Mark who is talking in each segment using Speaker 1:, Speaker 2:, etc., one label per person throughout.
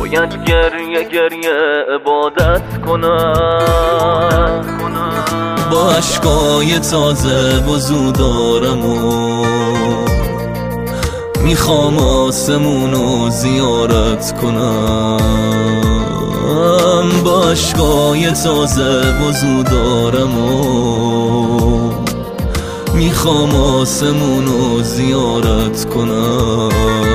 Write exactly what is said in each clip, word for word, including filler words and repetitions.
Speaker 1: باید گریه گریه عبادت کنم، با عشقای تازه وضو دارم و میخوام آسمونو زیارت کنم، با عشقای تازه وضو دارم و میخوام آسمونو زیارت کنم.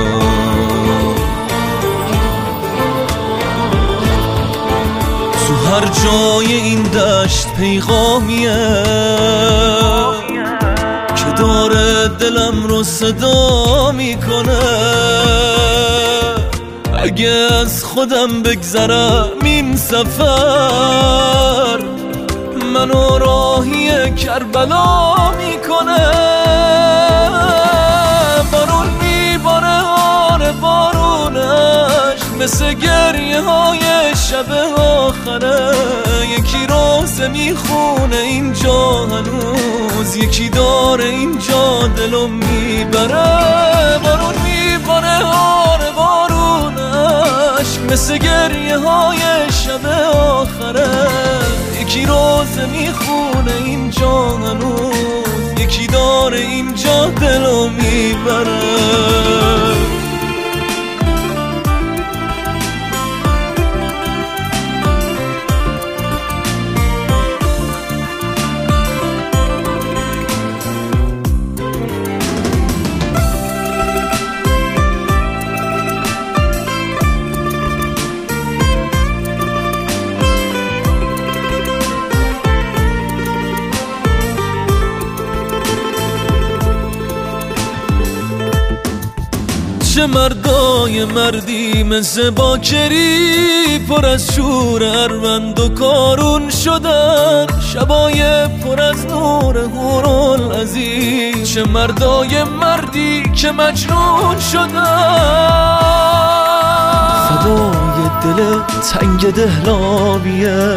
Speaker 1: تو هر جای این دشت پیغامیه که داره دلم رو صدا میکنه، اگه از خودم بگذرم این سفر منو راهی کربلا میکنه. بارون میباره آره بارونش مثل گریه های شب آخره، یکی روزه میخونه اینجا هنوز، یکی داره اینجا دلو میبره. بارون میباره آره بارونش مثل گریه های شب آخره، یکی روزه میخونه اینجا هنوز، یکی داره اینجا دلو میبره. چه مردای مردی مثل باکری، پر از شور اروند و کارون شدن، شبای پر از نور هورالعزیز. چه مردای مردی که مجنون شدن، فدای دل تنگ دهلابیه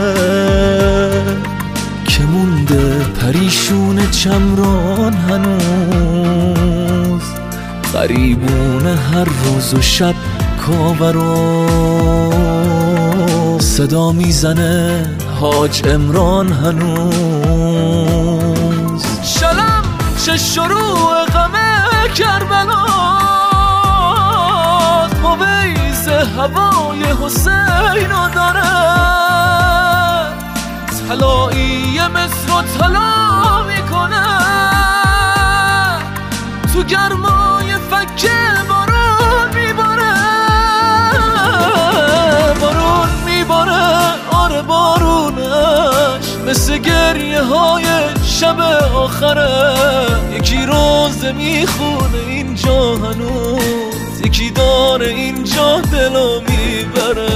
Speaker 1: که مونده پریشون چمران هنوز، غریبون هر روز و شب کاورو صدا میزنه حاج عمران هنوز. شلم چه شروع غم کربلاست، مویز هوای حسین رو داره، طلایی مصر رو طلا میکنه، تو گرمای فکه بارون میباره. بارون میباره آره بارونش مثل گریه های شب آخره، یکی روزه میخونه اینجا هنوز، یکی داره اینجا دلو میبره.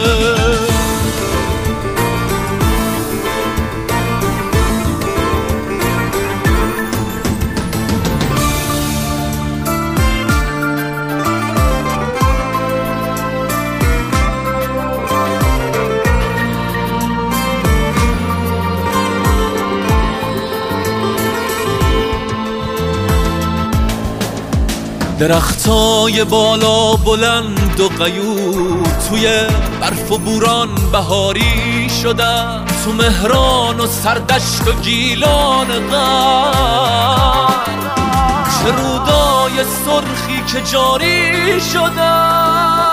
Speaker 1: درختای بالا بلند و غیور توی برف و بوران بهاری شدن، تو مهران و سردشت و گیلان غر، چه رودای سرخی که جاری شدن.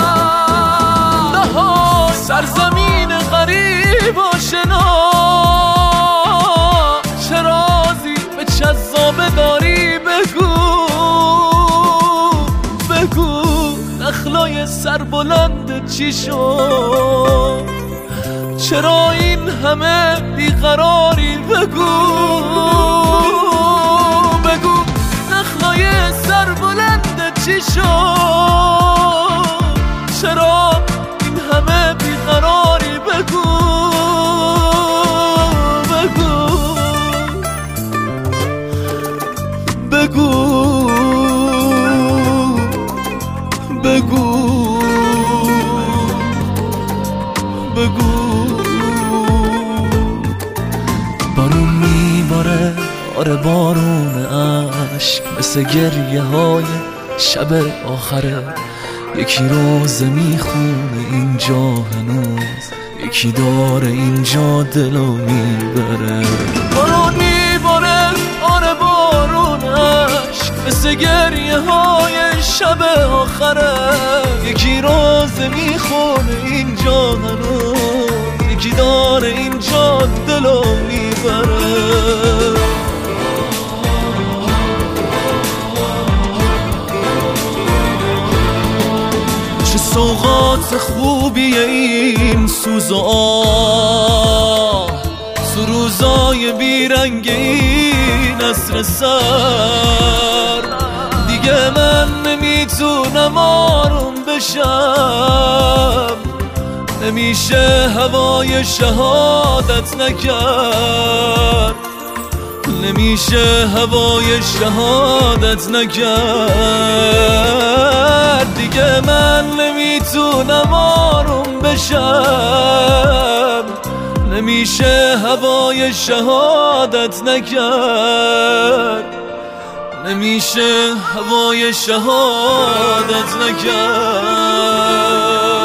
Speaker 1: نها سرزمین غریب و شنا، چه رازی به جذابه داری بگو، نخلای سربلند چی شد، چرا این همه بیقراری بگو، بگو نخلای سربلند چی شد، چرا این همه بیقراری بگو، بگو بگو بگو بگو. بارون میباره آره بارون عشق مثل گریه های شب آخره، یکی روزه میخونه اینجا اینجا هنوز یکی داره اینجا دلو میبره. بارون میباره آره بارونش مثل گریه های شب آخره. یکی روزه میخونه اینجا هنوز یکی داره اینجا دلو میبره. چه سوغات خوبیه این سوز و آه، سروزای بیرنگ این عصر سر. دیگه من نمیتونم آروم بشم، نمیشه هوای شهادت نکرد، نمیشه هوای شهادت نکرد. دیگه من نمیتونم آروم بشم، نمیشه هوای شهادت نکرد، نمیشه هوای شهادت نکرد.